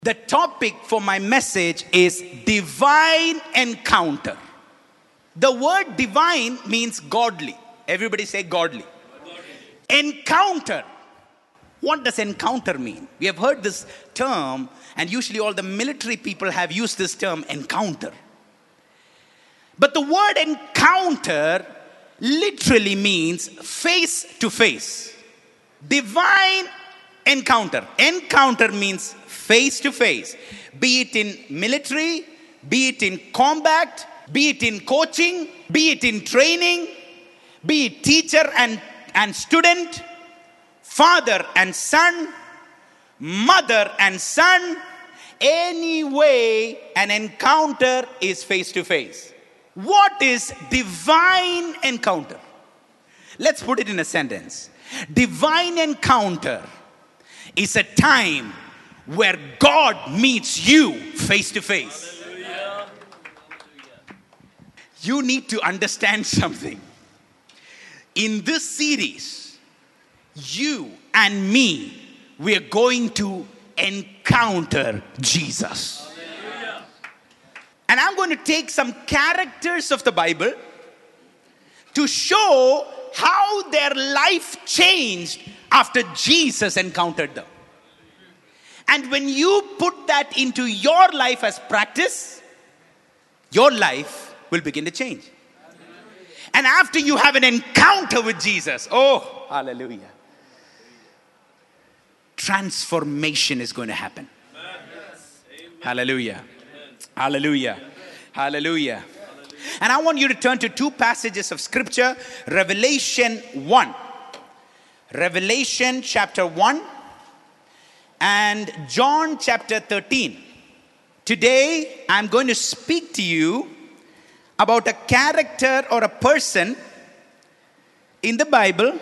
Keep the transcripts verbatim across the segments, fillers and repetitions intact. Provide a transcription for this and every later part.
The topic for my message is divine encounter. The word divine means godly. Everybody say godly. godly. Encounter. What does encounter mean? We have heard this term, and usually all the military people have used this term, encounter. But the word encounter literally means face to face. Divine encounter. Encounter means face to face. Be it in military, be it in combat, be it in coaching, be it in training, be it teacher and, and student, father and son, mother and son. Any way, an encounter is face to face. What is divine encounter? Let's put it in a sentence. Divine encounter is a time where God meets you face to face. Hallelujah. You need to understand something. In this series, you and me, we are going to encounter Jesus. Hallelujah. And I'm going to take some characters of the Bible to show how their life changed after Jesus encountered them. And when you put that into your life as practice, your life will begin to change. And after you have an encounter with Jesus, oh, hallelujah, transformation is going to happen. Hallelujah. Hallelujah. Hallelujah. And I want you to turn to two passages of scripture. Revelation one. Revelation chapter one. And John chapter thirteen. Today, I'm going to speak to you about a character or a person in the Bible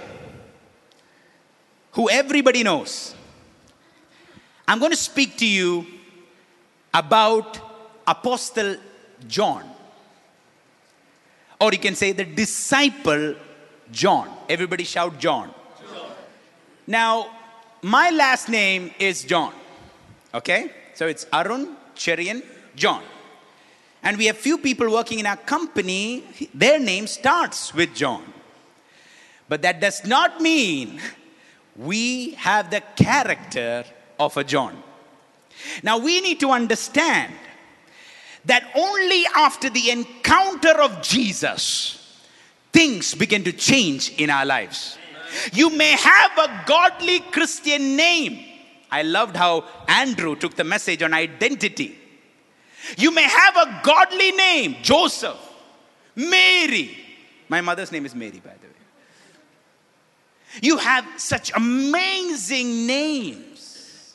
who everybody knows. I'm going to speak to you about Apostle John. Or you can say the disciple John. Everybody shout John. John. Now, my last name is John. Okay? So it's Arun Cherian John. And we have few people working in our company. Their name starts with John. But that does not mean we have the character of a John. Now we need to understand that only after the encounter of Jesus, things begin to change in our lives. You may have a godly Christian name. I loved how Andrew took the message on identity. You may have a godly name, Joseph, Mary. My mother's name is Mary, by the way. You have such amazing names.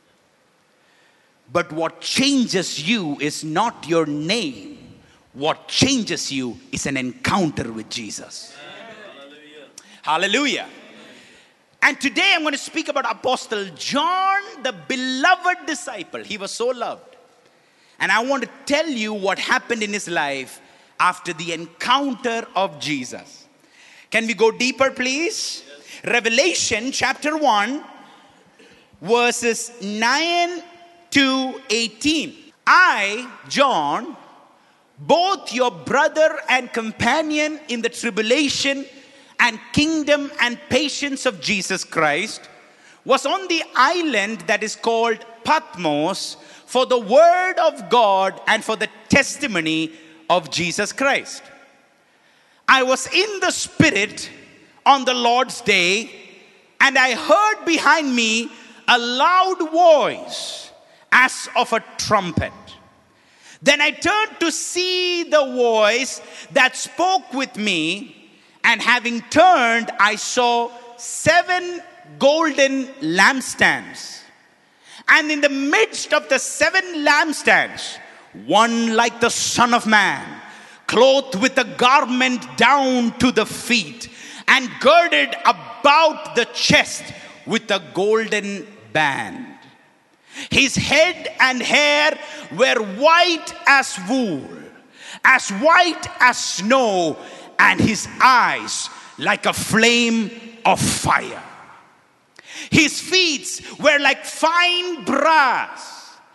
But what changes you is not your name. What changes you is an encounter with Jesus. Hallelujah. And today I'm going to speak about Apostle John, the beloved disciple. He was so loved. And I want to tell you what happened in his life after the encounter of Jesus. Can we go deeper, please? Yes. Revelation chapter one, verses nine to eighteen. I, John, both your brother and companion in the tribulation and kingdom and patience of Jesus Christ, was on the island that is called Patmos for the word of God and for the testimony of Jesus Christ. I was in the Spirit on the Lord's day, and I heard behind me a loud voice as of a trumpet. Then I turned to see the voice that spoke with me. And having turned, I saw seven golden lampstands. And in the midst of the seven lampstands, one like the Son of Man, clothed with a garment down to the feet, and girded about the chest with a golden band. His head and hair were white as wool, as white as snow, and his eyes like a flame of fire. His feet were like fine brass,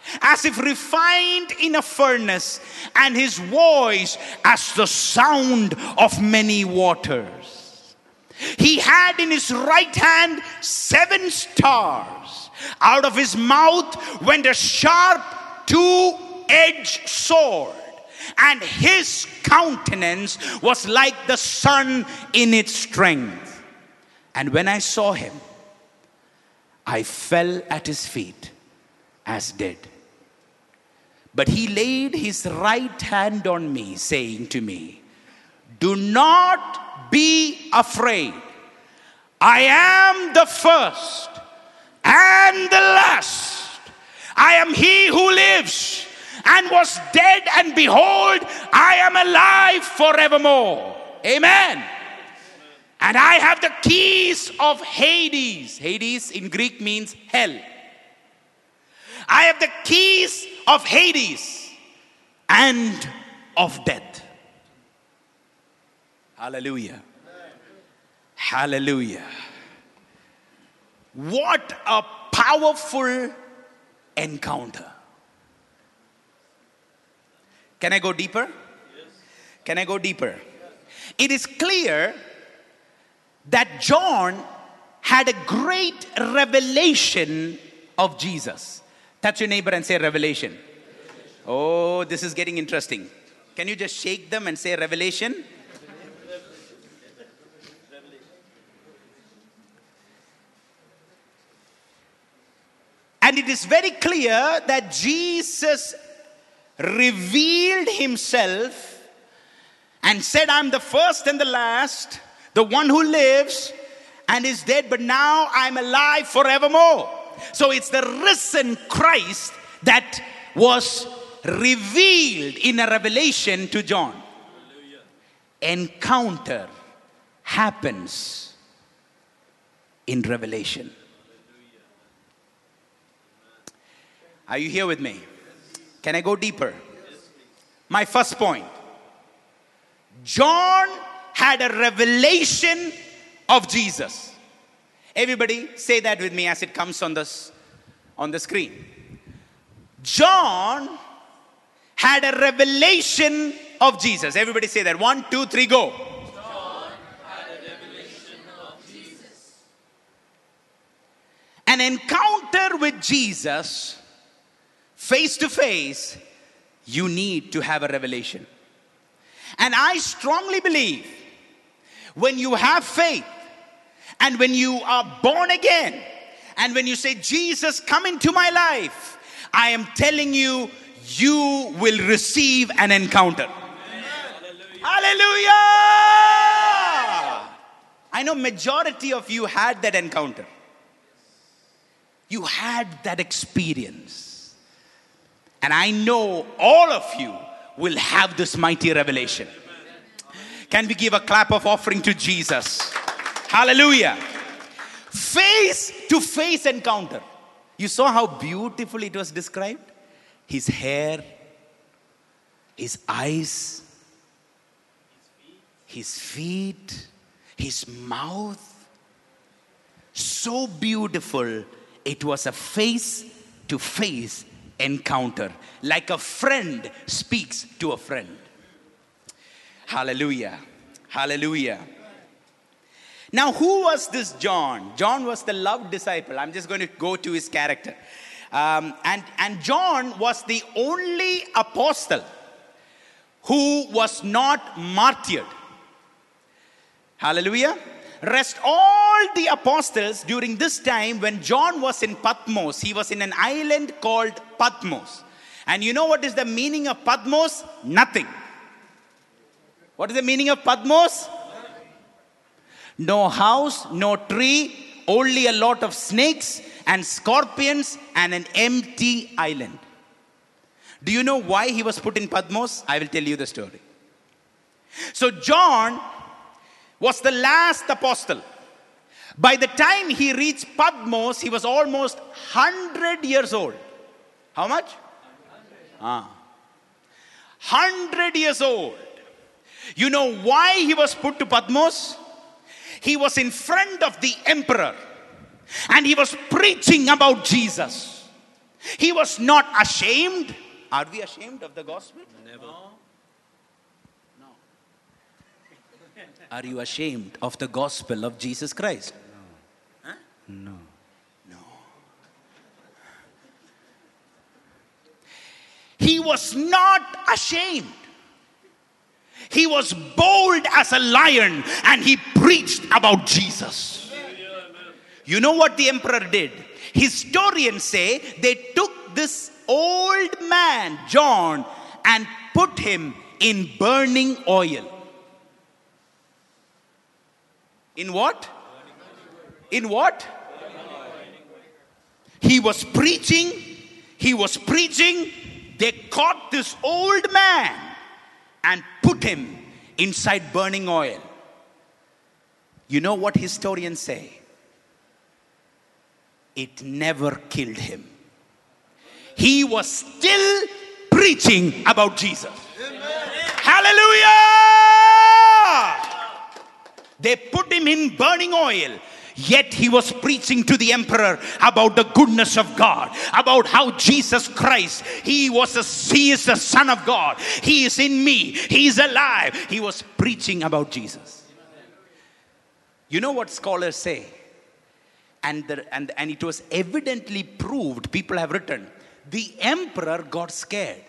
as if refined in a furnace, and his voice as the sound of many waters. He had in his right hand seven stars. Out of his mouth went a sharp two-edged sword, and his countenance was like the sun in its strength. And when I saw him, I fell at his feet as dead. But he laid his right hand on me, saying to me, do not be afraid. I am the first and the last. I am he who lives and was dead, and behold, I am alive forevermore. Amen. And I have the keys of Hades. Hades in Greek means hell. I have the keys of Hades and of death. Hallelujah. Hallelujah. What a powerful encounter. Can I go deeper? Yes. Can I go deeper? Yes. It is clear that John had a great revelation of Jesus. Touch your neighbor and say revelation. Revelation. Oh, this is getting interesting. Can you just shake them and say revelation? And it is very clear that Jesus revealed himself and said, I'm the first and the last, the one who lives and is dead, but now I'm alive forevermore. So it's the risen Christ that was revealed in a revelation to John. Hallelujah. Encounter happens in revelation. Hallelujah. Are you here with me? Can I go deeper? Yes, my first point. John had a revelation of Jesus. Everybody say that with me as it comes on this on the screen. John had a revelation of Jesus. Everybody say that. One, two, three, go. John had a revelation of Jesus. An encounter with Jesus, face to face, you need to have a revelation. And I strongly believe when you have faith and when you are born again and when you say, Jesus, come into my life, I am telling you, you will receive an encounter. Hallelujah. Hallelujah. I know majority of you had that encounter. You had that experience. And I know all of you will have this mighty revelation. Can we give a clap of offering to Jesus? Hallelujah. Face to face encounter. You saw how beautiful it was described? His hair, his eyes, his feet, his mouth. So beautiful. It was a face to face encounter, like a friend speaks to a friend. Hallelujah. Hallelujah. Now, who was this John? John was the loved disciple. I'm just going to go to his character. Um, and, and John was the only apostle who was not martyred. Hallelujah. Rest all the apostles during this time when John was in Patmos. He was in an island called Patmos. And you know what is the meaning of Patmos? Nothing. What is the meaning of Patmos? No house, no tree, only a lot of snakes and scorpions and an empty island. Do you know why he was put in Patmos? I will tell you the story. So John was the last apostle. By the time he reached Patmos, he was almost one hundred years old. How much? Ah. one hundred years old. You know why he was put to Patmos? He was in front of the emperor and he was preaching about Jesus. He was not ashamed. Are we ashamed of the gospel? Never. No. Are you ashamed of the gospel of Jesus Christ? No. Huh? No. No. He was not ashamed. He was bold as a lion and he preached about Jesus. You know what the emperor did? Historians say they took this old man, John, and put him in burning oil. In what? In what? He was preaching. He was preaching. They caught this old man and put him inside burning oil. You know what historians say? It never killed him. He was still preaching about Jesus. Amen. Hallelujah! They put him in burning oil. Yet he was preaching to the emperor about the goodness of God, about how Jesus Christ, he was a, he is the Son of God. He is in me. He is alive. He was preaching about Jesus. You know what scholars say? And, the, and, and it was evidently proved, people have written, the emperor got scared.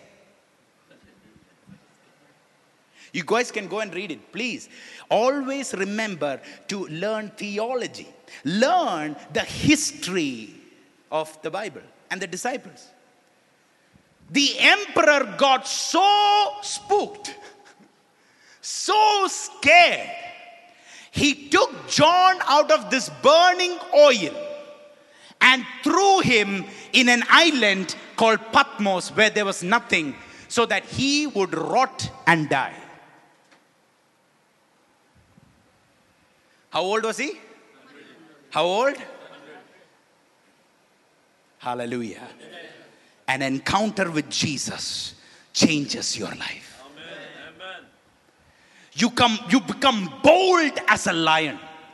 You guys can go and read it, please. Always remember to learn theology. Learn the history of the Bible and the disciples. The emperor got so spooked, so scared. He took John out of this burning oil and threw him in an island called Patmos where there was nothing, so that he would rot and die. How old was he? How old? Hallelujah. An encounter with Jesus changes your life. Amen. You come, you become bold as a lion.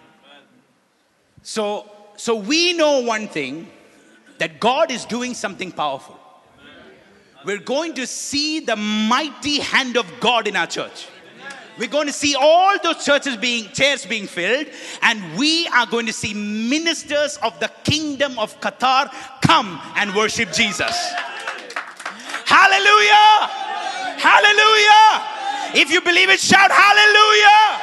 So, so we know one thing, that God is doing something powerful. We're going to see the mighty hand of God in our church. We're going to see all those churches being, chairs being filled, and we are going to see ministers of the kingdom of Qatar come and worship Jesus. Hallelujah! Hallelujah! If you believe it, shout hallelujah!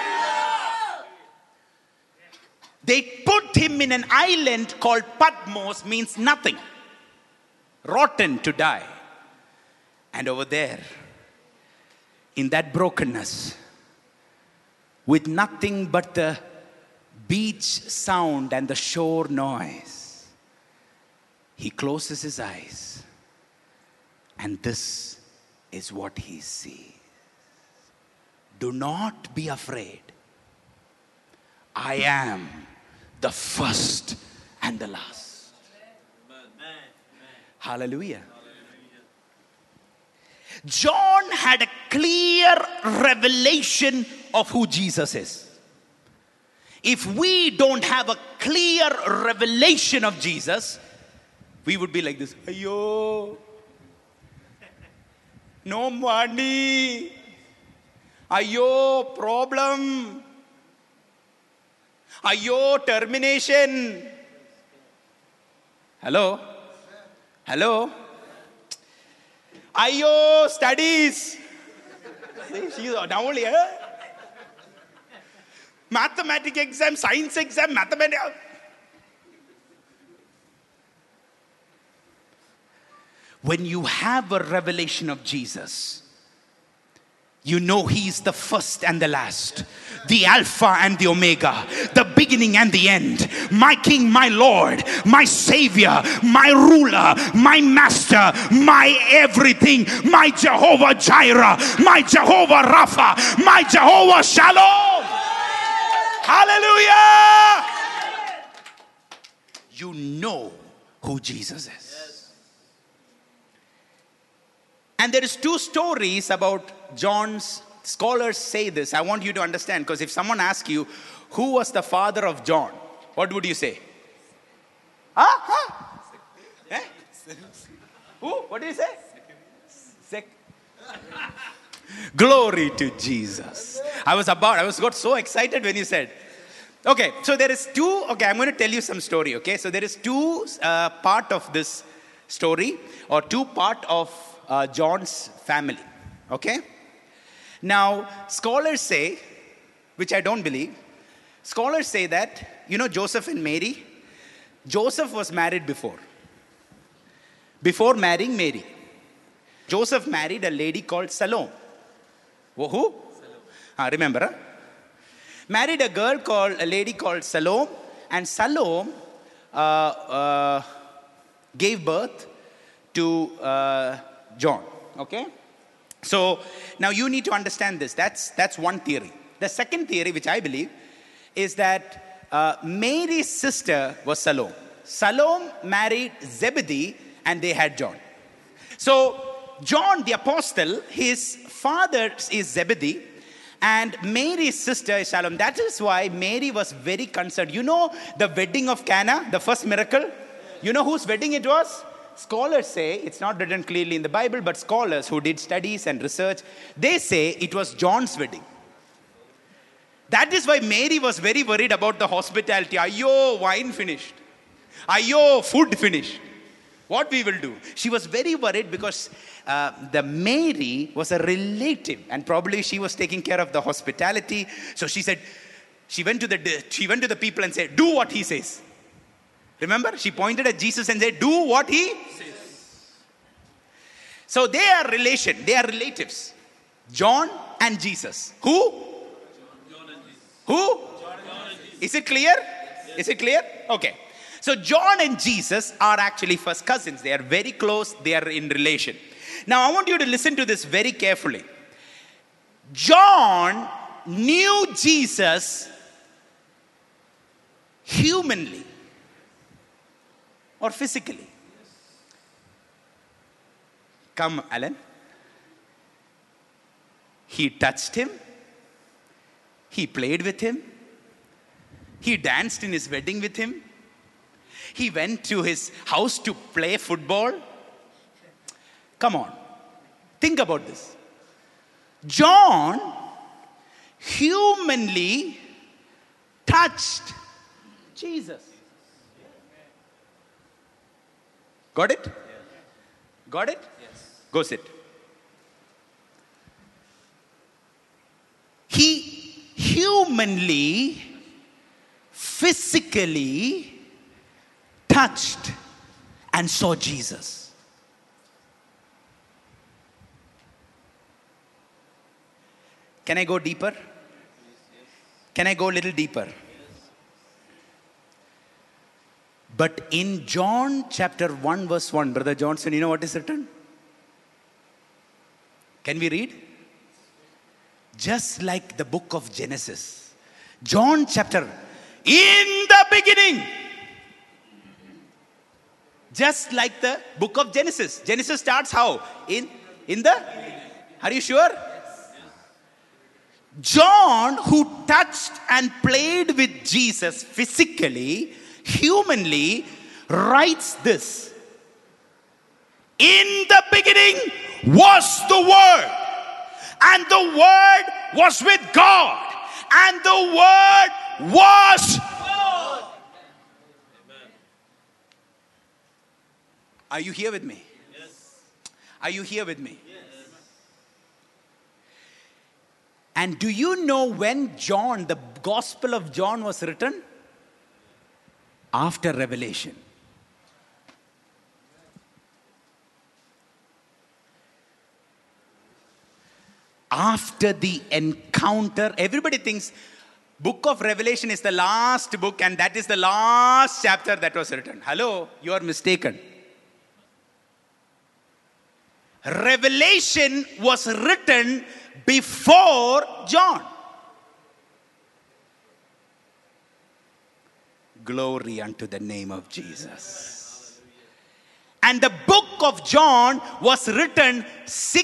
They put him in an island called Patmos, means nothing. Rotten to die. And over there, in that brokenness, with nothing but the beach sound and the shore noise, he closes his eyes, and this is what he sees. Do not be afraid. I am the first and the last. Amen. Hallelujah. John had a clear revelation of who Jesus is. If we don't have a clear revelation of Jesus, we would be like this. Ayo, no money. Ayo, problem. Ayo, termination. Hello? Hello? Ayo, studies. She's now only, huh? Mathematics exam, science exam, mathematics. When you have a revelation of Jesus, you know He's the first and the last, the Alpha and the Omega, the beginning and the end, my King, my Lord, my Savior, my ruler, my master, my everything, my Jehovah Jireh, my Jehovah Rapha, my Jehovah Shalom. Hallelujah! You know who Jesus is. And there is two stories about John's. Scholars say this. I want you to understand, because if someone asks you, who was the father of John? What would you say? Huh? Huh? Eh? Who? What do you say? Sec- Glory to Jesus. I was about, I was got so excited when you said. Okay, so there is two, okay, I'm going to tell you some story, okay? So there is two uh, part of this story, or two part of uh, John's family, okay? Now, scholars say, which I don't believe, scholars say that, you know Joseph and Mary? Joseph was married before. Before marrying Mary. Joseph married a lady called Salome. Who? Salome. Ah, remember, huh? Married a girl called, a lady called Salome, and Salome uh, uh, gave birth to uh, John. Okay? So, now you need to understand this. That's, that's one theory. The second theory, which I believe, is that uh, Mary's sister was Salome. Salome married Zebedee, and they had John. So, John the apostle, his father is Zebedee, and Mary's sister is Salome. That is why Mary was very concerned. You know the wedding of Cana, the first miracle? You know whose wedding it was? Scholars say, it's not written clearly in the Bible, but scholars who did studies and research, they say it was John's wedding. That is why Mary was very worried about the hospitality. Ayyo, wine finished. Ayyo, food finished. What we will do? She was very worried because uh, the Mary was a relative, and probably she was taking care of the hospitality. So she said, she went to the she went to the people and said, "Do what he says." Remember, she pointed at Jesus and said, "Do what he says." So they are relation, they are relatives. John and Jesus. Who? John and Jesus. Who? John and Jesus. Is it clear? Yes. Is it clear? Okay. So John and Jesus are actually first cousins. They are very close. They are in relation. Now I want you to listen to this very carefully. John knew Jesus humanly or physically. Come, Alan. He touched him. He played with him. He danced in his wedding with him. He went to his house to play football. Come on. Think about this. John humanly touched Jesus. Got it? Got it? Yes. Go sit. He humanly, physically touched and saw Jesus. Can I go deeper? Can I go a little deeper? But in John chapter one verse one, Brother Johnson, you know what is written? Can we read? Just like the book of Genesis. John chapter, in the beginning. Just like the book of Genesis. Genesis starts how? In, in the? Are you sure? John, who touched and played with Jesus physically, humanly, writes this. In the beginning was the Word, and the Word was with God, and the Word was God. Amen. Are you here with me? Yes. Are you here with me? Yes. And do you know when John, the Gospel of John was written? After Revelation. After the encounter, everybody thinks book of Revelation is the last book and that is the last chapter that was written. Hello, you are mistaken. Revelation was written before John. Glory unto the name of Jesus. And the book of John was written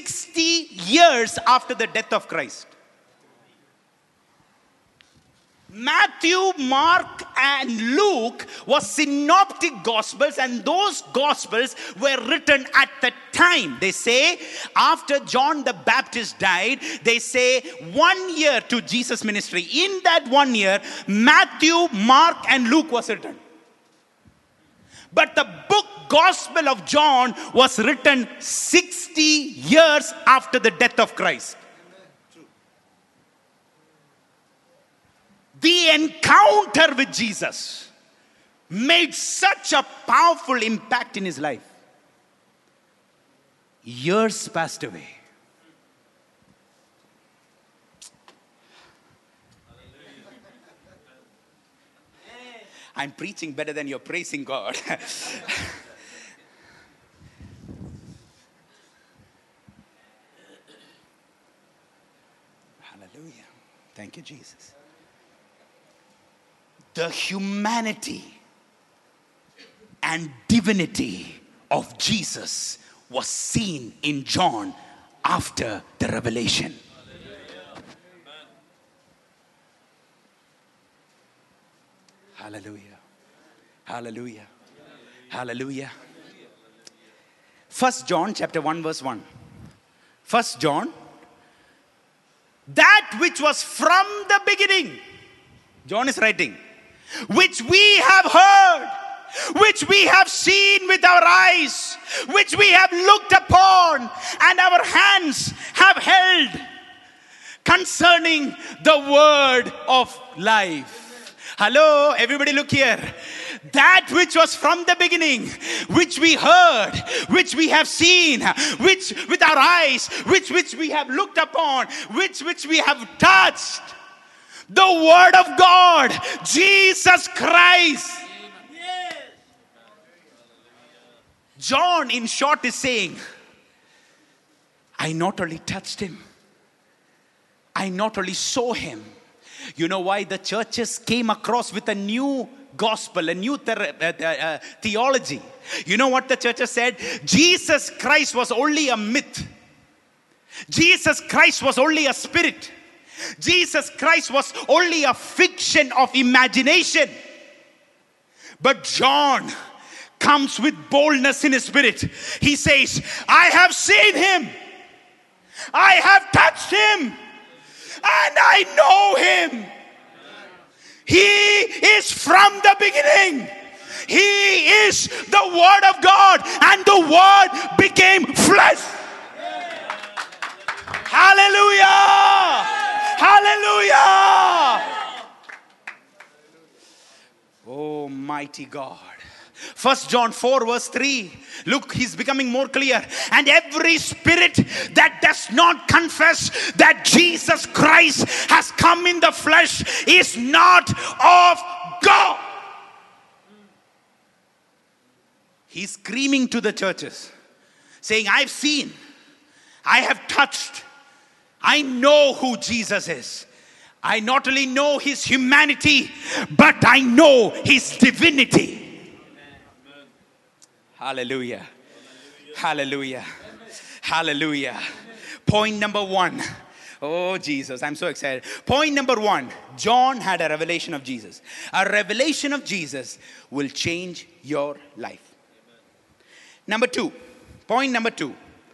sixty years after the death of Christ. Matthew, Mark, and Luke was synoptic gospels, and those gospels were written at the time. They say after John the Baptist died, they say one year to Jesus' ministry. In that one year, Matthew, Mark, and Luke was written. But the book Gospel of John was written sixty years after the death of Christ. The encounter with Jesus made such a powerful impact in his life. Years passed away. I'm preaching better than you're praising God. Hallelujah. Thank you, Jesus. The humanity and divinity of Jesus was seen in John after the revelation. Hallelujah. Hallelujah. Hallelujah. First John chapter one verse one. First John, that which was from the beginning, John is writing, which we have heard, which we have seen with our eyes, which we have looked upon, and our hands have held, concerning the word of life. Hello, everybody look here. That which was from the beginning, which we heard, which we have seen, which with our eyes, which which we have looked upon, which which we have touched. The word of God, Jesus Christ. Yes. John, in short, is saying, I not only touched him, I not only saw him. You know why the churches came across with a new gospel, a new ther- uh, uh, theology? You know what the churches said? Jesus Christ was only a myth. Jesus Christ was only a spirit. Jesus Christ was only a fiction of imagination. But John comes with boldness in his spirit. He says, I have seen him. I have touched him. And I know him. He is from the beginning. He is the word of God. And the word became flesh. Hallelujah. Hallelujah. Oh, mighty God. First John four verse three. Look, he's becoming more clear. And every spirit that does not confess that Jesus Christ has come in the flesh is not of God. He's screaming to the churches, saying, I've seen, I have touched, I know who Jesus is. I not only know his humanity, but I know his divinity. Hallelujah. Hallelujah. Hallelujah. Point number one. Oh, Jesus, I'm so excited. Point number one. John had a revelation of Jesus. A revelation of Jesus will change your life. Number two. Point number two.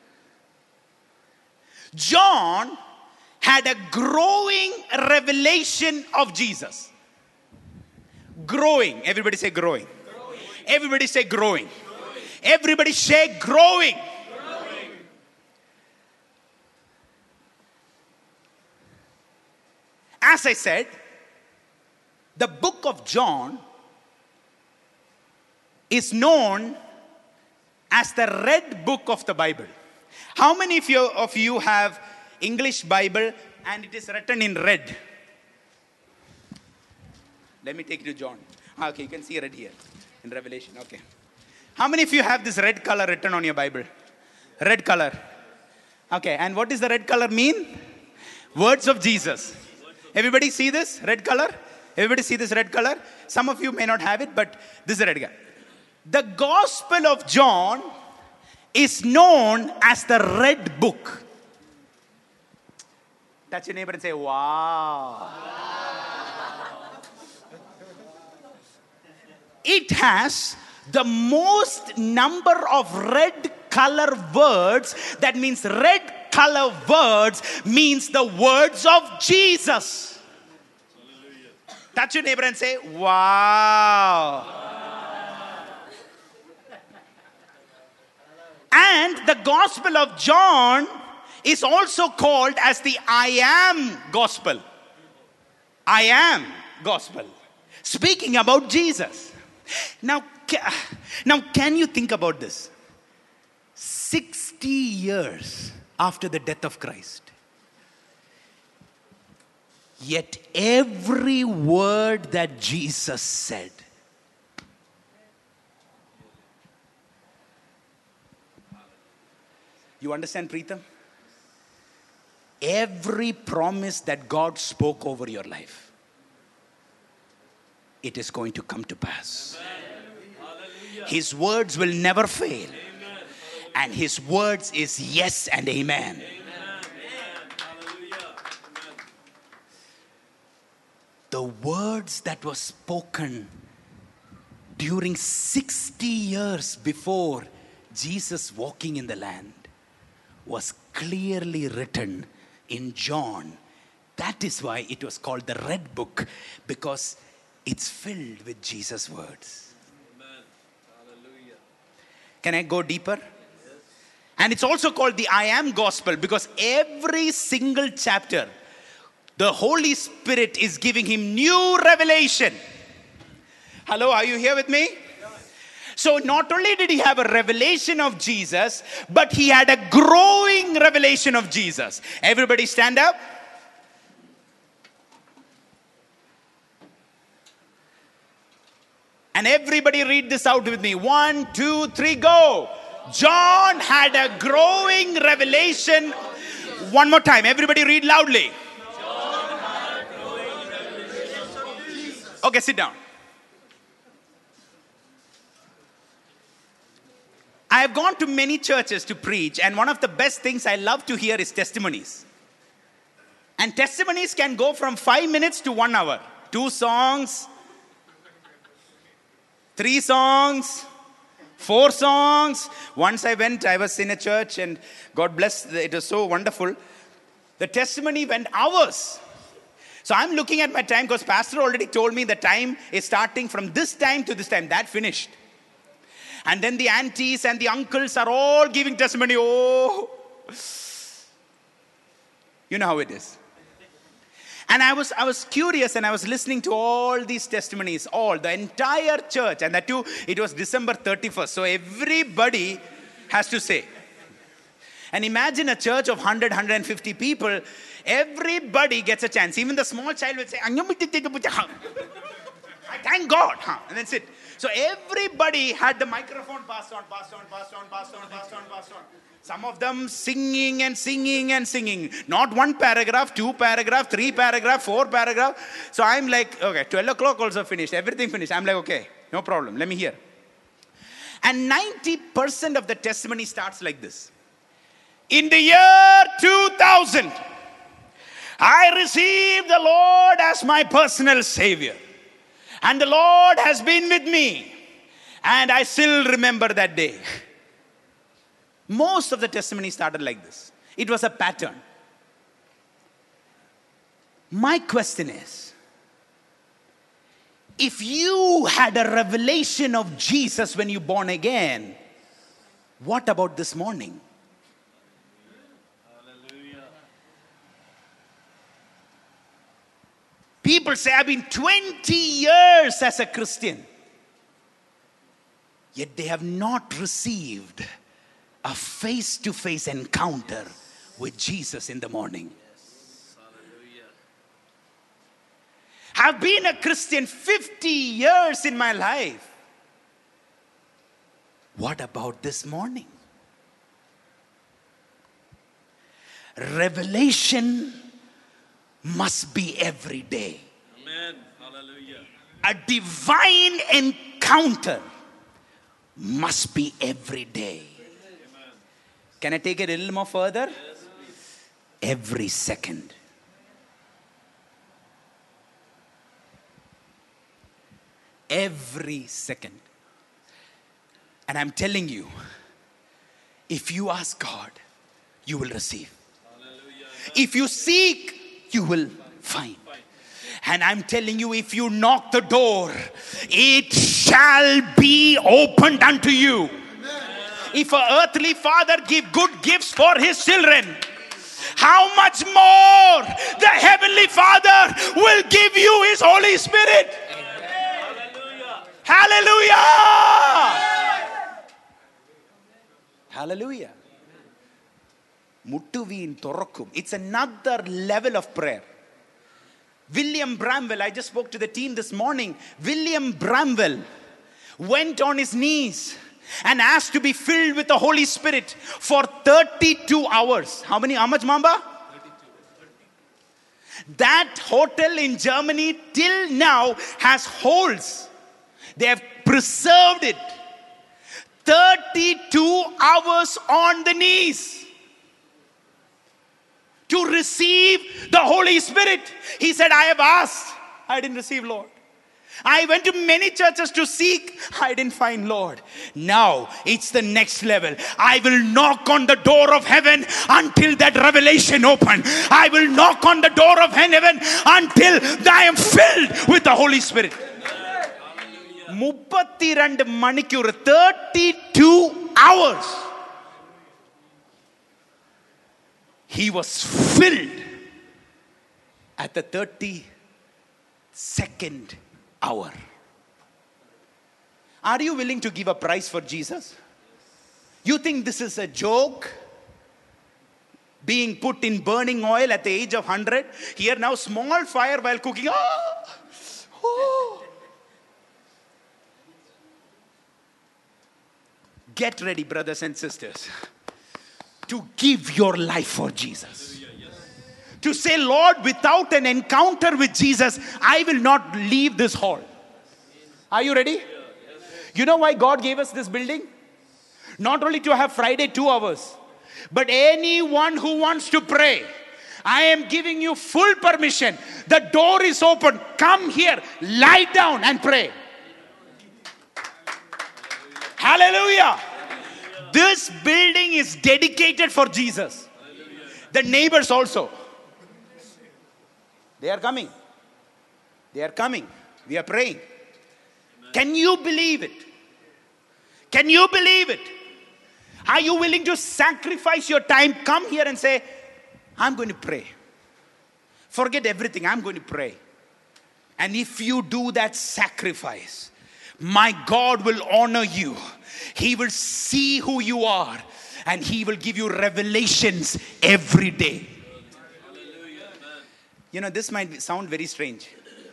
John had a growing revelation of Jesus. Growing. Everybody say growing. Growing. Everybody say growing. Everybody say growing. growing. As I said, the book of John is known as the red book of the Bible. How many of you, of you have English Bible and it is written in red? Let me take you to John. Okay, you can see red here in Revelation. Okay. How many of you have this red color written on your Bible? Red color. Okay, and what does the red color mean? Words of Jesus. Everybody see this red color? Everybody see this red color? Some of you may not have it, but this is a red color. The Gospel of John is known as the red book. Touch your neighbor and say, wow. it has the most number of red color words. That means red color words means the words of Jesus. Hallelujah. Touch your neighbor and say, wow. And the Gospel of John is also called as the I am Gospel. I am Gospel. Speaking about Jesus. Now, now can you think about this? sixty years after the death of Christ. Yet every word that Jesus said, you understand, Preetham? Every promise that God spoke over your life, it is going to come to pass. His words will never fail. And His words is yes and amen. The words that were spoken during sixty years before Jesus walking in the land was clearly written in John. That is why it was called the Red Book, because it's filled with Jesus' words. Amen. Hallelujah. Can I go deeper? Yes. And it's also called the I Am Gospel, because every single chapter, the Holy Spirit is giving him new revelation. Hello, are you here with me? So not only did he have a revelation of Jesus, but he had a growing revelation of Jesus. Everybody stand up. And everybody read this out with me. One, two, three, go. John had a growing revelation. One more time. Everybody read loudly. John had a growing revelation of Jesus. Okay, sit down. I have gone to many churches to preach, and one of the best things I love to hear is testimonies. And testimonies can go from five minutes to one hour. Two songs, three songs, four songs. Once I went, I was in a church, and God bless, it was so wonderful. The testimony went hours. So I'm looking at my time, because Pastor already told me the time is starting from this time to this time. That finished. And then the aunties and the uncles are all giving testimony. Oh, you know how it is. And I was I was curious, and I was listening to all these testimonies, all, the entire church. And that too, it was December thirty-first. So everybody has to say. And imagine a church of one hundred, one hundred fifty people. Everybody gets a chance. Even the small child will say, I thank God. And that's it. So everybody had the microphone passed on, passed on, passed on, passed on, passed on, passed on. Some of them singing and singing and singing. Not one paragraph, two paragraph, three paragraph, four paragraph. So I'm like, okay, twelve o'clock also finished. Everything finished. I'm like, okay, no problem. Let me hear. And ninety percent of the testimony starts like this. In the year two thousand, I received the Lord as my personal Savior. And the Lord has been with me. And I still remember that day. Most of the testimony started like this. It was a pattern. My question is, if you had a revelation of Jesus when you were born again, what about this morning? People say, I've been twenty years as a Christian. Yet they have not received a face-to-face encounter with Jesus in the morning. Yes. Hallelujah. I've been a Christian fifty years in my life. What about this morning? Revelation must be every day. Amen. Hallelujah. A divine encounter must be every day. Amen. Can I take it a little more further? Yes, every second. every second. And I'm telling you, if you ask God, you will receive. Hallelujah. If you seek, you will find. And I'm telling you, if you knock the door, it shall be opened unto you. Amen. If an earthly father give good gifts for his children, how much more the Heavenly Father will give you His Holy Spirit. Hallelujah. Hallelujah. Hallelujah. Muttuviin thorokkum. It's another level of prayer. William Bramwell, I just spoke to the team this morning. William Bramwell went on his knees and asked to be filled with the Holy Spirit for thirty-two hours. How many? How much, Mamba? thirty-two. That hotel in Germany till now has holes. They have preserved it. thirty-two hours on the knees to receive the Holy Spirit. He said, I have asked, I didn't receive, Lord. I went to many churches to seek, I didn't find, Lord. Now it's the next level. I will knock on the door of heaven until that revelation open. I will knock on the door of heaven until I am filled with the Holy Spirit. thirty-two manikkur, thirty-two hours. He was filled at the thirty-second hour. Are you willing to give a price for Jesus? You think this is a joke? Being put in burning oil at the age of one hundred. Here now, small fire while cooking. Ah! Oh. Get ready, brothers and sisters, to give your life for Jesus. To say, Lord, without an encounter with Jesus, I will not leave this hall. Are you ready? You know why God gave us this building? Not only to have Friday two hours, but anyone who wants to pray, I am giving you full permission. The door is open. Come here, lie down and pray. Hallelujah. This building is dedicated for Jesus. The neighbors also. They are coming. They are coming. We are praying. Amen. Can you believe it? Can you believe it? Are you willing to sacrifice your time? Come here and say, I'm going to pray. Forget everything. I'm going to pray. And if you do that sacrifice, my God will honor you. He will see who you are. And He will give you revelations every day. You know, this might sound very strange.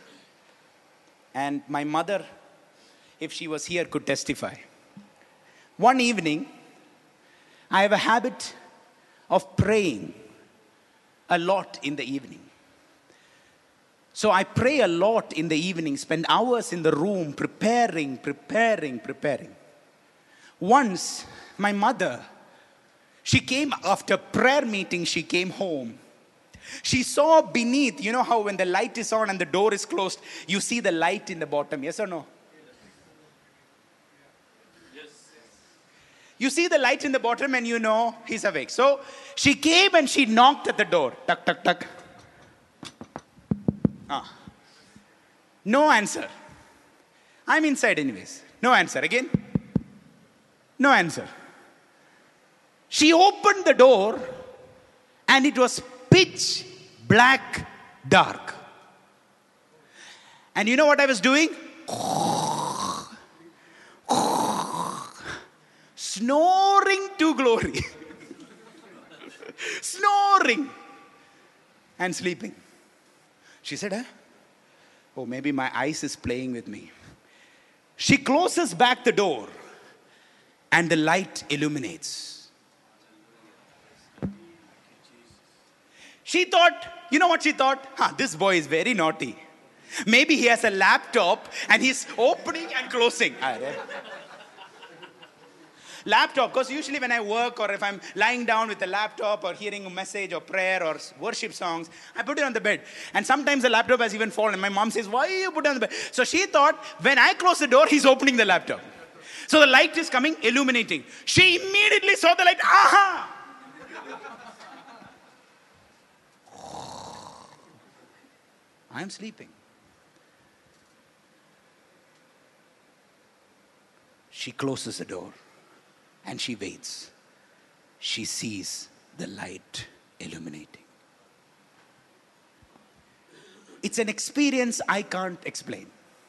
And my mother, if she was here, could testify. One evening, I have a habit of praying a lot in the evening. So I pray a lot in the evening, spend hours in the room preparing, preparing, preparing. Once, my mother, she came after prayer meeting, she came home. She saw beneath, you know how when the light is on and the door is closed, you see the light in the bottom, yes or no? Yes. You see the light in the bottom and you know he's awake. So she came and she knocked at the door. Tuck, tuck, tuck. Ah. No answer. I'm inside anyways. No answer. Again? No answer. She opened the door and it was pitch black dark. And you know what I was doing? Snoring to glory. Snoring and sleeping. She said, huh? Oh, maybe my eyes is playing with me. She closes back the door and the light illuminates. She thought, you know what she thought? Huh, this boy is very naughty. Maybe he has a laptop and he's opening and closing. laptop, because usually when I work or if I'm lying down with a laptop or hearing a message or prayer or worship songs, I put it on the bed. And sometimes the laptop has even fallen. My mom says, why you put it on the bed? So she thought, when I close the door, he's opening the laptop. So the light is coming, illuminating. She immediately saw the light. Aha! I'm sleeping. She closes the door and she waits. She sees the light illuminating. It's an experience I can't explain.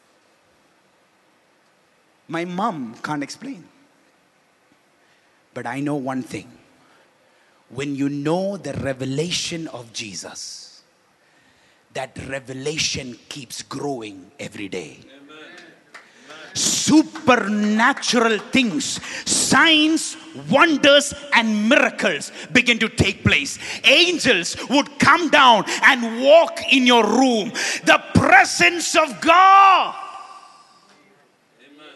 My mom can't explain. But I know one thing. When you know the revelation of Jesus, that revelation keeps growing every day. Amen. Supernatural things, signs, wonders, and miracles begin to take place. Angels would come down and walk in your room. The presence of God. Amen.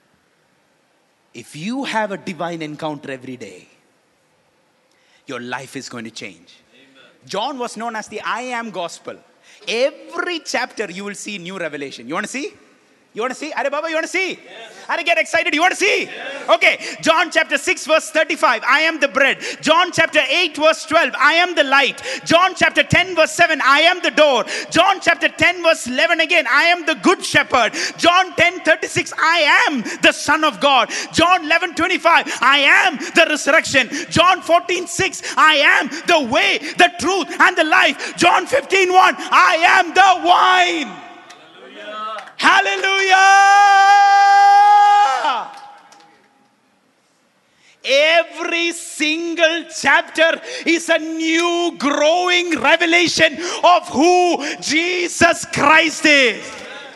If you have a divine encounter every day, your life is going to change. Amen. John was known as the I am gospel. Every chapter you will see new revelation. You want to see? You want to see? Are Baba, you want to see? Yes. Are get excited? You want to see? Yes. Okay. John chapter six verse thirty-five. I am the bread. John chapter eight verse twelve. I am the light. John chapter ten verse seven. I am the door. John chapter ten verse eleven again. I am the good shepherd. John ten thirty-six. I am the Son of God. John eleven twenty-five. I am the resurrection. John fourteen six. I am the way, the truth, and the life. John fifteen one. I am the wine. Hallelujah! Every single chapter is a new growing revelation of who Jesus Christ is.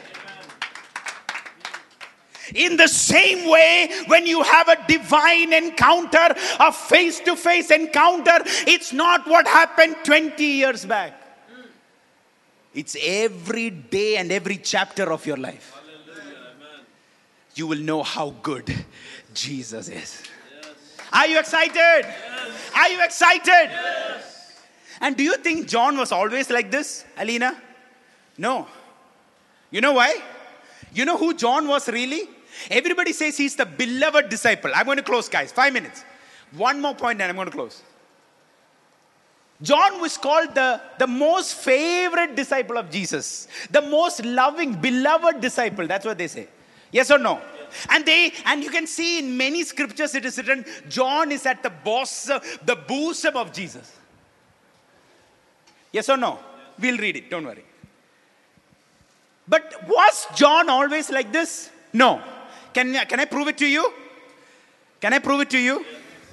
In the same way, when you have a divine encounter, a face-to-face encounter, it's not what happened twenty years back. It's every day and every chapter of your life. Hallelujah. You will know how good Jesus is. Yes. Are you excited? Yes. Are you excited? Yes. And do you think John was always like this, Alina? No. You know why? You know who John was really? Everybody says he's the beloved disciple. I'm going to close, guys. Five minutes. One more point and I'm going to close. John was called the, the most favorite disciple of Jesus. The most loving, beloved disciple. That's what they say. Yes or no? Yes. And they and you can see in many scriptures it is written, John is at the bosom, the bosom of Jesus. Yes or no? Yes. We'll read it. Don't worry. But was John always like this? No. Can, can I prove it to you? Can I prove it to you? Yes.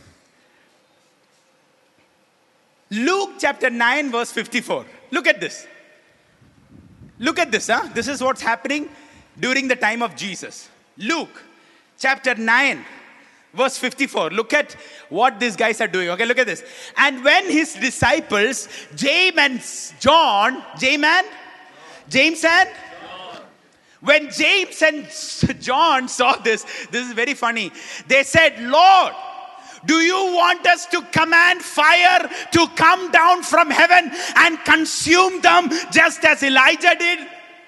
Luke chapter nine verse fifty-four. Look at this. Look at this. Huh? This is what's happening during the time of Jesus. Luke chapter nine verse fifty-four. Look at what these guys are doing. Okay, look at this. And when his disciples, James and John, James and? James and? When James and John saw this, this is very funny. They said, Lord, do you want us to command fire to come down from heaven and consume them just as Elijah did?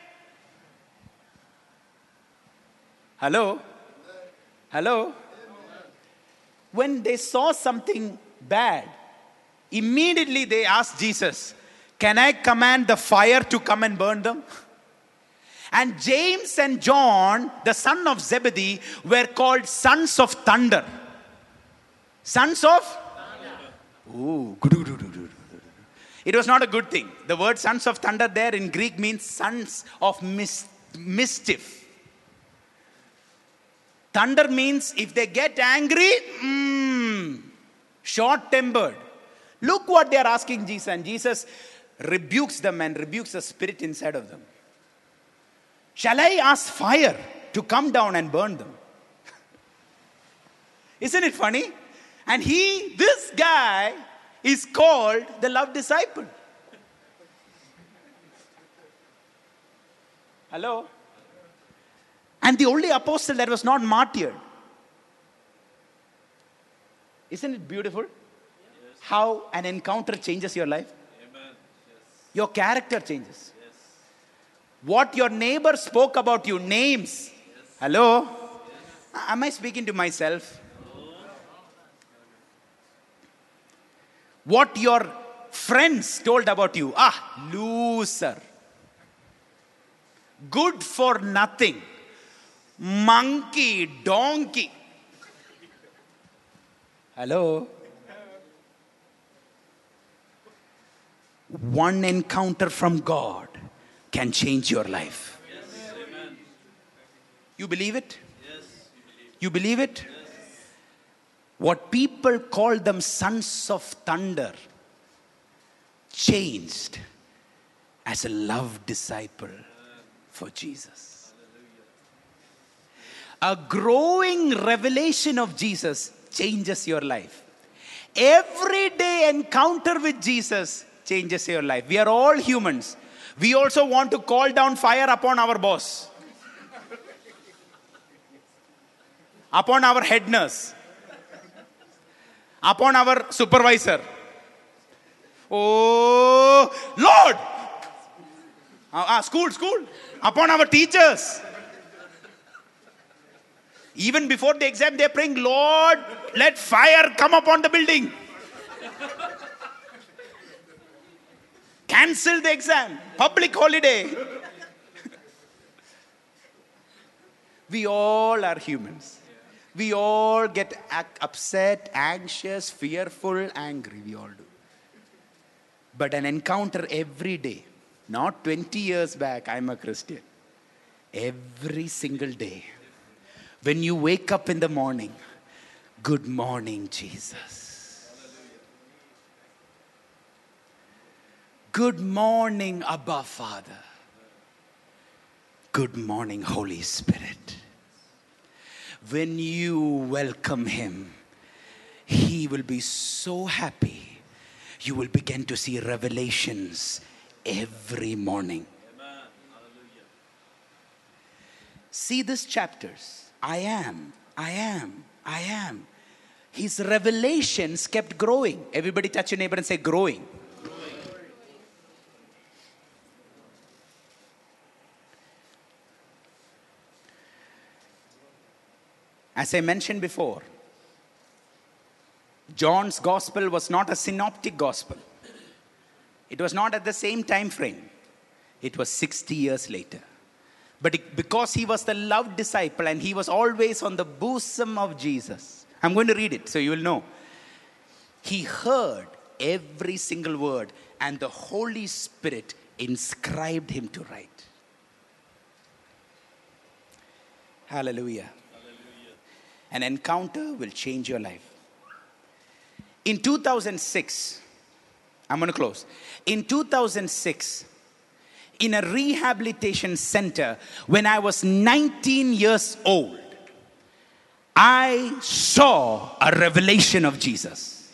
Hello? Hello? When they saw something bad, immediately they asked Jesus, can I command the fire to come and burn them? And James and John, the son of Zebedee, were called sons of thunder. Sons of? Ooh. It was not a good thing. The word sons of thunder there in Greek means sons of mis- mischief. Thunder means if they get angry, mm, short-tempered. Look what they are asking Jesus. And Jesus rebukes them and rebukes the spirit inside of them. Shall I ask fire to come down and burn them? Isn't it funny? And he, this guy, is called the loved disciple. Hello? And the only apostle that was not martyred. Isn't it beautiful? How an encounter changes your life? Amen. Your character changes. What your neighbor spoke about you, names. Hello? Am I speaking to myself? What your friends told about you. Ah, loser. Good for nothing. Monkey, donkey. Hello? One encounter from God can change your life. Yes. Amen. You believe it? Yes. You believe it? What people call them sons of thunder changed as a loved disciple for Jesus. A growing revelation of Jesus changes your life. Everyday encounter with Jesus changes your life. We are all humans. We also want to call down fire upon our boss, upon our head nurse, upon our supervisor. Oh, Lord! Ah, school, school. Upon our teachers. Even before the exam, they're praying, Lord, let fire come upon the building. Cancel the exam. Public holiday. We all are humans. We all get upset, anxious, fearful, angry. We all do. But an encounter every day. Not twenty years back, I'm a Christian. Every single day. When you wake up in the morning, good morning, Jesus. Good morning, Abba Father. Good morning, Holy Spirit. When you welcome Him, He will be so happy. You will begin to see revelations every morning. Amen. Hallelujah. See these chapters. I am, I am, I am. His revelations kept growing. Everybody touch your neighbor and say growing. As I mentioned before, John's gospel was not a synoptic gospel. It was not at the same time frame. It was sixty years later. But it, because he was the loved disciple and he was always on the bosom of Jesus. I'm going to read it so you will know. He heard every single word and the Holy Spirit inscribed him to write. Hallelujah. An encounter will change your life. In two thousand six, I'm going to close. In two thousand six, in a rehabilitation center, when I was nineteen years old, I saw a revelation of Jesus.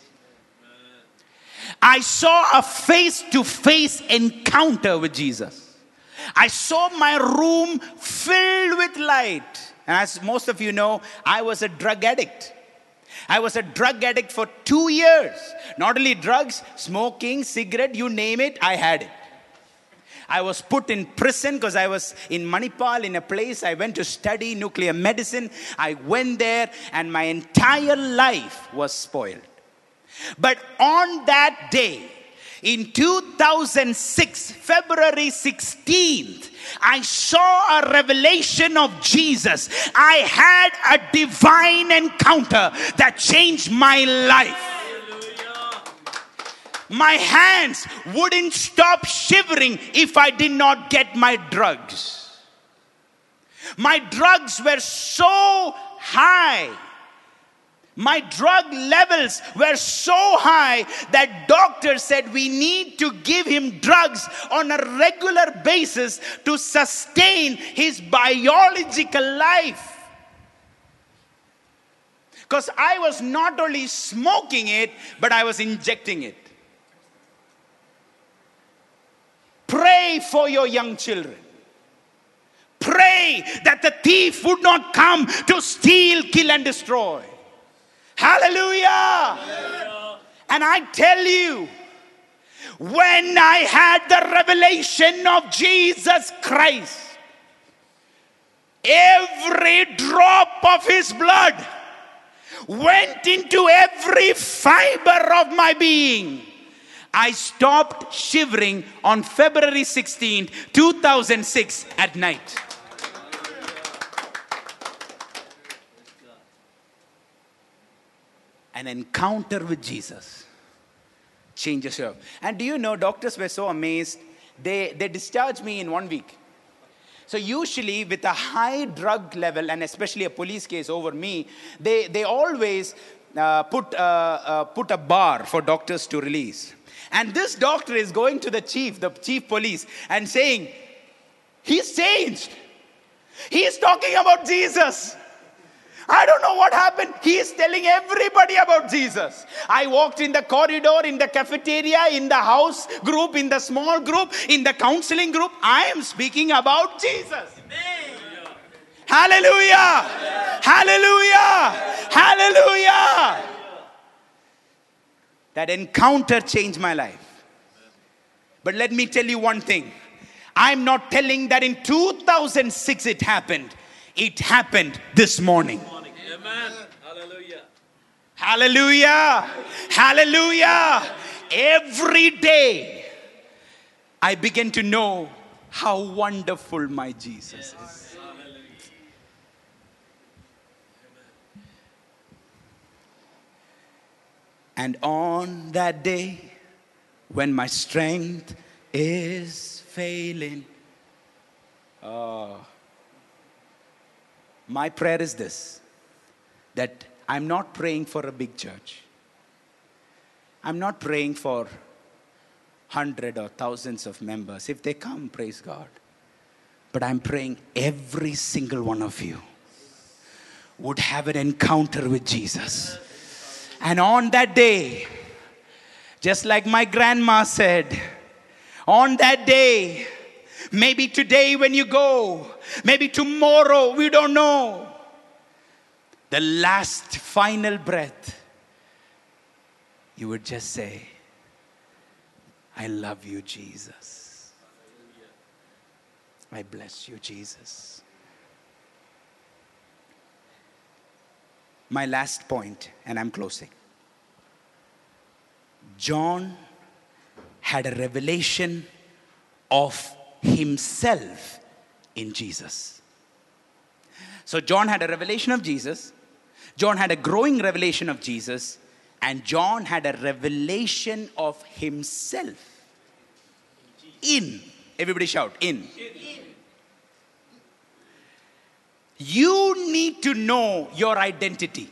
I saw a face-to-face encounter with Jesus. I saw my room filled with light. And as most of you know, I was a drug addict. I was a drug addict for two years. Not only drugs, smoking, cigarette, you name it, I had it. I was put in prison because I was in Manipal, in a place I went to study nuclear medicine. I went there and my entire life was spoiled. But on that day, in two thousand six, February sixteenth, I saw a revelation of Jesus. I had a divine encounter that changed my life. My hands wouldn't stop shivering if I did not get my drugs. My drugs were so high. My drug levels were so high that doctors said we need to give him drugs on a regular basis to sustain his biological life. Because I was not only smoking it, but I was injecting it. Pray for your young children. Pray that the thief would not come to steal, kill, and destroy. Hallelujah. And I tell you, when I had the revelation of Jesus Christ, every drop of his blood went into every fiber of my being. I stopped shivering on February sixteenth, two thousand six at night. An encounter with Jesus changes you. And do you know, doctors were so amazed. They, they discharged me in one week. So usually with a high drug level, and especially a police case over me, they, they always uh, put, uh, uh, put a bar for doctors to release. And this doctor is going to the chief, the chief police, and saying, he's changed. He's talking about Jesus. I don't know what happened. He is telling everybody about Jesus. I walked in the corridor, in the cafeteria, in the house group, in the small group, in the counseling group. I am speaking about Jesus. Amen. Hallelujah. Hallelujah. Hallelujah. That encounter changed my life. But let me tell you one thing. I'm not telling that in two thousand six it happened. It happened this morning. Amen. Hallelujah. Hallelujah. Hallelujah. Every day I begin to know how wonderful my Jesus is. And on that day when my strength is failing, oh, my prayer is this, that I'm not praying for a big church. I'm not praying for hundred or thousands of members. If they come, praise God. But I'm praying every single one of you would have an encounter with Jesus. And on that day, just like my grandma said, on that day, maybe today when you go, maybe tomorrow, we don't know. The last final breath, you would just say, I love you, Jesus. I bless you, Jesus. My last point, and I'm closing. John had a revelation of himself in Jesus. So John had a revelation of Jesus. John had a growing revelation of Jesus. And John had a revelation of himself. In. Everybody shout, in. In. You need to know your identity.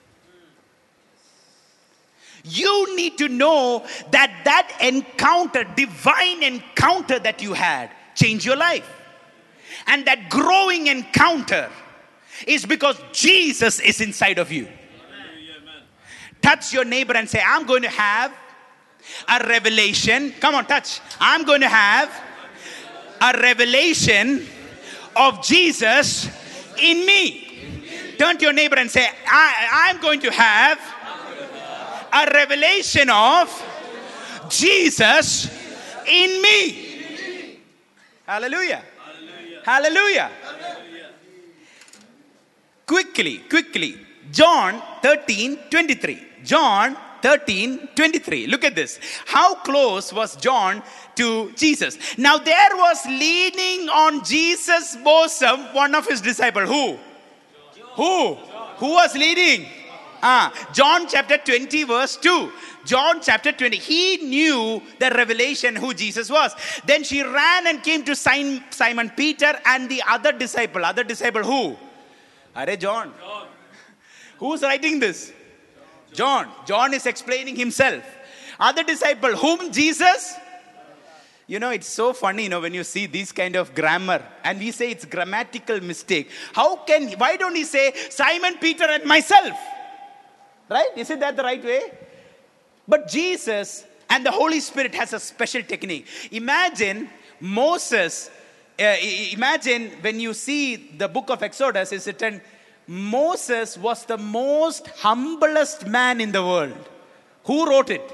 You need to know that that encounter, divine encounter that you had, changed your life. And that growing encounter is because Jesus is inside of you. Amen. Touch your neighbor and say, I'm going to have a revelation. Come on, touch. I'm going to have a revelation of Jesus in me. Turn to your neighbor and say, I, I'm going to have a revelation of Jesus in me. Hallelujah. Hallelujah. Hallelujah. Hallelujah. Quickly, quickly. John thirteen twenty-three. John thirteen twenty-three. Look at this. How close was John to Jesus? Now there was leaning on Jesus' bosom one of his disciples. Who? Who? Who was leading? Ah, John chapter twenty verse two. John chapter twenty. He knew the revelation who Jesus was. Then she ran and came to Simon Peter and the other disciple. Other disciple who? Are John. John. Who's writing this? John. John is explaining himself. Other disciple, whom? Jesus? You know, it's so funny, you know, when you see these kind of grammar and we say it's grammatical mistake. How can, why don't he say Simon, Peter and myself? Right? Isn't that the right way? But Jesus and the Holy Spirit has a special technique. Imagine Moses, uh, imagine when you see the book of Exodus is written, Moses was the most humblest man in the world. Who wrote it?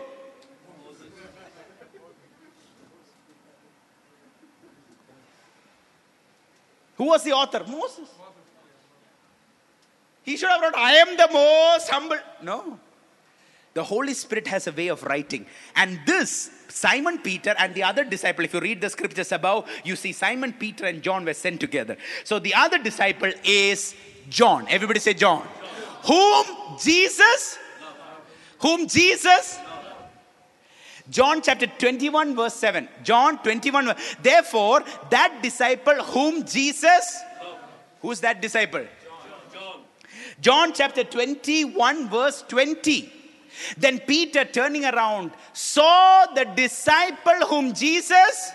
Who was the author? Moses. He should have wrote, I am the most humble. No. The Holy Spirit has a way of writing. And this, Simon Peter and the other disciple, if you read the scriptures above, you see Simon Peter and John were sent together. So the other disciple is John. Everybody say John. John. Whom Jesus? Whom Jesus? John chapter twenty-one verse seven. John twenty-one. Therefore, that disciple whom Jesus? Who's that disciple? John. John chapter twenty-one verse twenty. Then Peter, turning around, saw the disciple whom Jesus?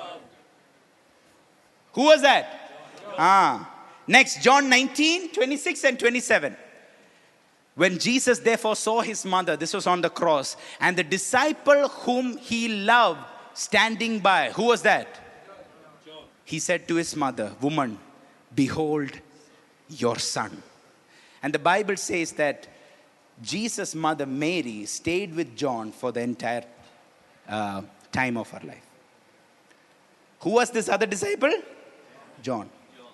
Who was that? Ah. Next, John nineteen, twenty-six and twenty-seven. When Jesus therefore saw his mother, this was on the cross, and the disciple whom he loved standing by, who was that? He said to his mother, woman, behold your son. And the Bible says that Jesus' mother Mary stayed with John for the entire uh, time of her life. Who was this other disciple? John.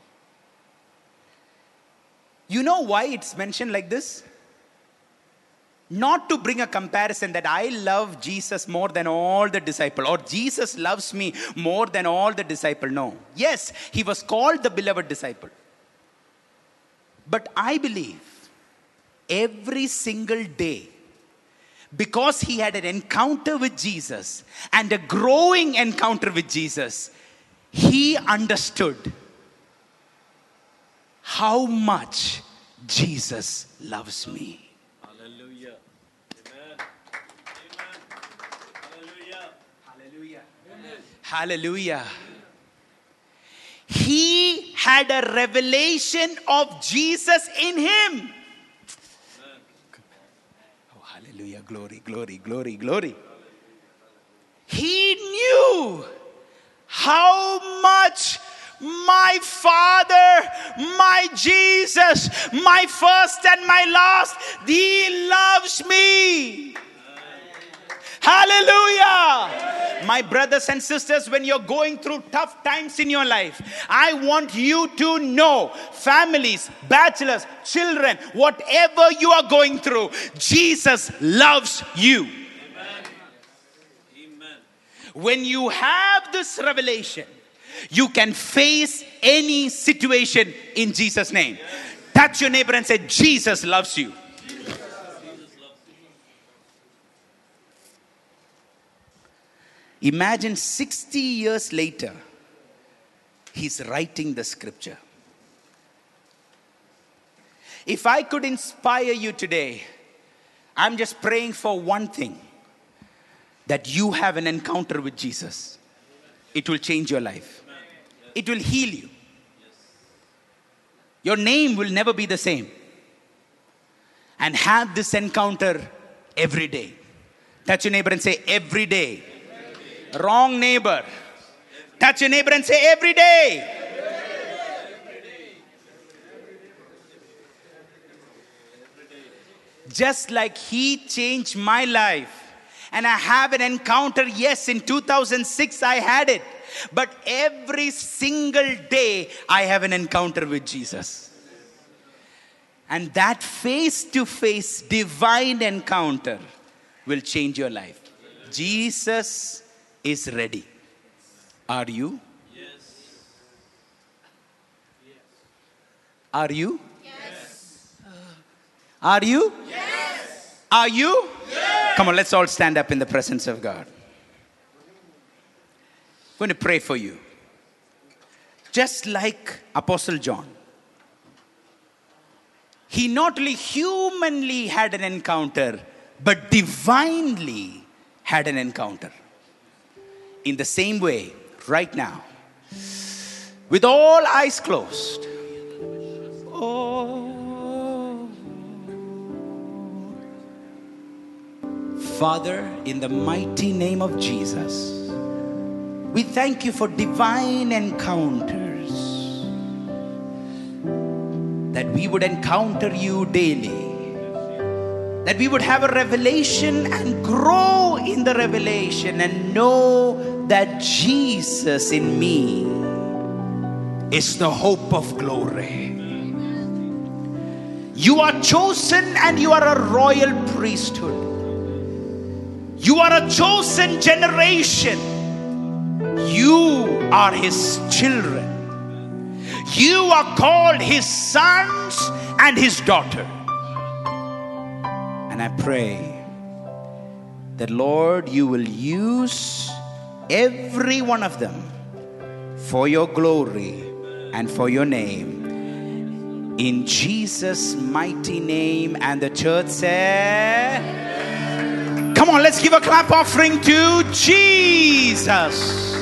You know why it's mentioned like this? Not to bring a comparison that I love Jesus more than all the disciples, or Jesus loves me more than all the disciples. No. Yes, he was called the beloved disciple. But I believe every single day, because he had an encounter with Jesus and a growing encounter with Jesus, he understood how much Jesus loves me. Hallelujah. Amen. Amen. Hallelujah. Hallelujah. Hallelujah. He had a revelation of Jesus in him. Oh, hallelujah. Glory, glory, glory, glory. He knew how much my Father, my Jesus, my first and my last, he loves me. Hallelujah. My brothers and sisters, when you're going through tough times in your life, I want you to know, families, bachelors, children, whatever you are going through, Jesus loves you. Amen. Amen. When you have this revelation, you can face any situation in Jesus' name. Touch your neighbor and say, Jesus loves you. Imagine sixty years later, he's writing the scripture. If I could inspire you today, I'm just praying for one thing, that you have an encounter with Jesus. It will change your life. It will heal you. Your name will never be the same. And have this encounter every day. Touch your neighbor and say, every day. Wrong neighbor. Touch your neighbor and say, every day. Just like he changed my life. And I have an encounter. Yes, in two thousand six I had it. But every single day I have an encounter with Jesus. And that face-to-face divine encounter will change your life. Jesus is ready. Are you? Yes. Are you? Yes. Are you? Yes. Are you? Yes. Come on, let's all stand up in the presence of God. I'm going to pray for you. Just like Apostle John. He not only humanly had an encounter, but divinely had an encounter. In the same way, right now, with all eyes closed. Oh, Father, in the mighty name of Jesus, we thank you for divine encounters that we would encounter you daily, that we would have a revelation and grow in the revelation and know that Jesus in me is the hope of glory. You are chosen and you are a royal priesthood. You are a chosen generation. You are His children. You are called His sons and His daughter. And I pray that, Lord, you will use every one of them for your glory and for your name. In Jesus' mighty name. And the church said, come on, let's give a clap offering to Jesus.